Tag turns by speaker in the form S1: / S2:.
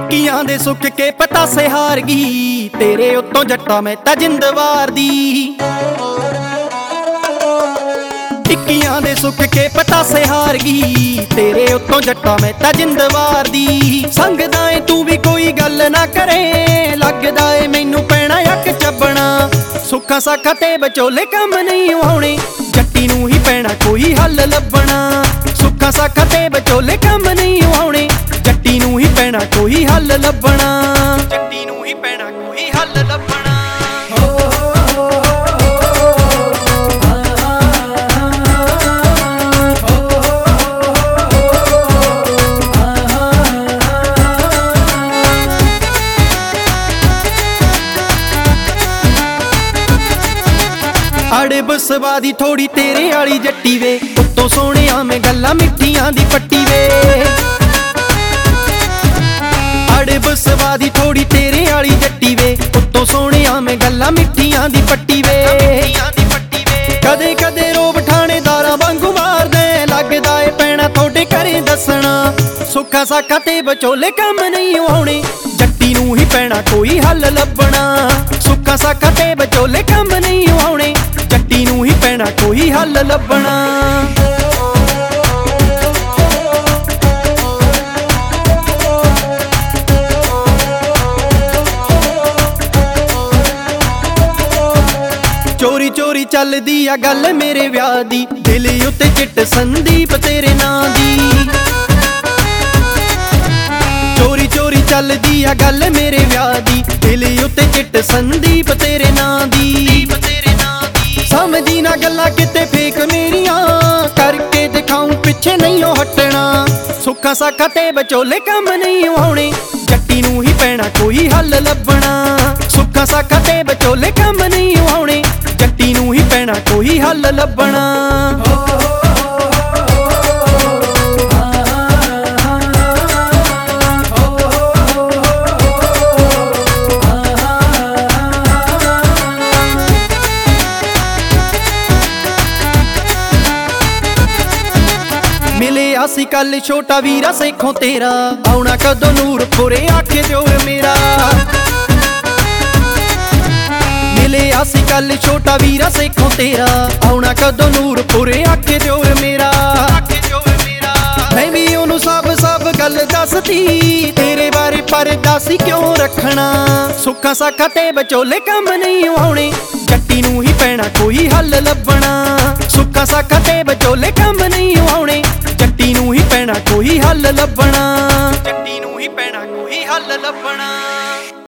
S1: ਟਿੱਕੀਆਂ ਦੇ ਸੁੱਕ ਕੇ ਪਤਾਸੇ ਹਾਰ ਗਈ, ਤੇਰੇ ਉੱਤੋਂ ਜੱਟਾਂ ਮੈਂ ਤਾਂ ਜਿੰਦਵਾਰ ਦੀ। ਟਿੱਕੀਆਂ ਦੇ ਸੁੱਕ ਕੇ ਪਤਾਸੇ ਹਾਰ ਗਈ, ਤੇਰੇ ਉੱਤੋਂ ਜੱਟਾਂ ਮੈਂ ਤਾਂ ਜਿੰਦਵਾਰ ਦੀ। ਸੰਗਦਾ ਏ ਤੂੰ ਵੀ ਕੋਈ ਗੱਲ ਨਾ ਕਰੇ, ਲੱਗਦਾ ਏ ਮੈਨੂੰ ਪੈਣਾ ਅੱਕ ਚੱਬਣਾ। ਸੁੱਖਾਂ ਸਾਖਾਂ ਤੇ ਵਿਚੋਲੇ ਕੰਮ ਨਹੀਂ ਆਉਣੇ, ਜੱਟੀ ਨੂੰ ਹੀ ਪੈਣਾ ਕੋਈ ਹੱਲ ਲੱਭਣਾ। ਸੁੱਖਾਂ ਸਾਖਾਂ ਤੇ ਵਿਚੋਲੇ ਕੰਮ ਨਹੀਂ ਆਉਣੇ, ਜੱਟੀ ਨੂੰ ਹੀ ਪੈਣਾ ਕੋਈ ਹੱਲ ਲੱਭਣਾ। ਜੱਟੀ ਨੂੰ ਹੀ ਪੈਣਾ ਕੋਈ ਹੱਲ ਲੱਭਣਾ। ਅੜੇ ਬਸਵਾ ਦੀ ਥੋੜੀ ਤੇਰੇ ਵਾਲੀ ਜੱਟੀ ਵੇ, ਉੱਤੋਂ ਸੋਹਣਿਆ ਮੈਂ ਗੱਲਾਂ ਮਿੱਠੀਆਂ ਦੀ ਪੱਟੀ ਵੇ। ਅੜੇ ਬਸਵਾ ਦੀ ਥੋੜੀ ਤੇਰੇ ਵਾਲੀ ਜੱਟੀ ਵੇ, ਉੱਤੋਂ ਸੋਹਣਿਆ ਮੈਂ ਗੱਲਾਂ ਮਿੱਠੀਆਂ ਦੀ ਪੱਟੀ ਵੇ। ਕਦੇ ਕਦੇ ਰੋਬ ਠਾਣੇਦਾਰਾਂ ਵਾਂਗੂ ਮਾਰਦੇ, ਲੱਗਦਾ ਏ ਪੈਣਾ ਤੁਹਾਡੇ ਘਰੇ ਦੱਸਣਾ। ਸੁੱਖਾਂ ਸਾਖਾਂ ਤੇ ਵਿਚੋਲੇ ਕੰਮ ਨਹੀਂ ਆਉਣੇ, ਜੱਟੀ ਨੂੰ ਹੀ ਪੈਣਾ ਕੋਈ ਹੱਲ ਲੱਭਣਾ। ਸੁੱਖਾਂ ਸਾਖਾਂ ਤੇ ਵਿਚੋਲੇ ਕੰਮ ਨਹੀਂ ਆਉਣੇ, ਜੱਟੀ ਨੂੰ ਹੀ ਪੈਣਾ ਕੋਈ ਹੱਲ ਲੱਭਣਾ। ਚੋਰੀ ਚੋਰੀ ਚੱਲਦੀ ਆ ਗੱਲ ਮੇਰੇ ਵਿਆਹ ਦੀ, ਦਿਲ ਉੱਤੇ ਚਿੱਟ ਸੰਦੀਪ ਤੇਰੇ ਨਾਂ ਦੀ। ਚੋਰੀ ਚੋਰੀ ਚੱਲਦੀ ਆ ਗੱਲ ਮੇਰੇ ਵਿਆਹ ਦੀ, ਦਿਲ ਉੱਤੇ ਚਿੱਟ ਸੰਦੀਪ ਤੇਰੇ ਨਾਂ ਦੀ। ਸਮਝੀ ਨਾ ਗੱਲਾਂ ਕਿਤੇ ਫੇਕ ਮੇਰੀਆਂ, ਕਰਕੇ ਦਿਖਾਉਂ ਪਿੱਛੇ ਨਹੀਂ ਉਹ ਹਟਣਾ। ਸੁੱਖਾਂ ਸਾਖਾਂ ਤੇ ਵਿਚੋਲੇ ਕੰਮ ਨਹੀਂ ਆਉਣੇ, ਜੱਟੀ ਨੂੰ ਹੀ ਪੈਣਾ ਕੋਈ ਹੱਲ ਲੱਭਣਾ। ਸੁੱਖਾਂ ਸਾਖਾਂ ਤੇ ਵਿਚੋਲੇ ਕੰਮ ਨਹੀਂ ਆਉਣੇ, ਜੱਟੀ ਨੂੰ ਹੀ ਪੈਣਾ ਕੋਈ ਹੱਲ ਲੱਭਣਾ। ਮਿਲਿਆ ਸੀ ਕੱਲ ਛੋਟਾ ਵੀਰਾ ਸੇਖੋਂ ਤੇਰਾ, ਆਉਣਾ ਕਦੋਂ ਨੂਰਪੁਰੇ ਆਖੇ ਜੋਰ ਮੇਰਾ। ਮਿਲਿਆ ਸੀ ਕੱਲ ਛੋਟਾ ਵੀਰਾ ਸੇਖੋਂ ਤੇਰਾ, ਆਉਣਾ ਕਦੋਂ ਨੂਰਪੁਰੇ ਆਖੇ ਜੋਰ ਮੇਰਾ। ਮੈਂ ਵੀ ਉਹਨੂੰ ਸਭ ਗੱਲ ਦੱਸਦੀ, ਤੇਰੇ ਬਾਰੇ ਪਰਦਾ ਸੀ ਕਿਉਂ ਰੱਖਣਾ। ਸੁੱਖਾਂ ਸਾਖਾਂ ਤੇ ਵਿਚੋਲੇ ਕੰਮ ਨਹੀਂ ਆਉਣੇ, ਜੱਟੀ ਨੂੰ ਹੀ ਪੈਣਾ ਕੋਈ ਹੱਲ ਲੱਭਣਾ। ਸੁੱਖਾਂ ਸਾਖਾਂ ਤੇ ਵਿਚੋਲੇ ਕੰਮ ਨਹੀਂ ਆਉਣੇ, ਜੱਟੀ ਨੂੰ ਹੀ ਪੈਣਾ ਕੋਈ ਹੱਲ ਲੱਭਣਾ। ਜੱਟੀ ਨੂੰ ਹੀ ਪੈਣਾ ਕੋਈ ਹੱਲ ਲੱਭਣਾ।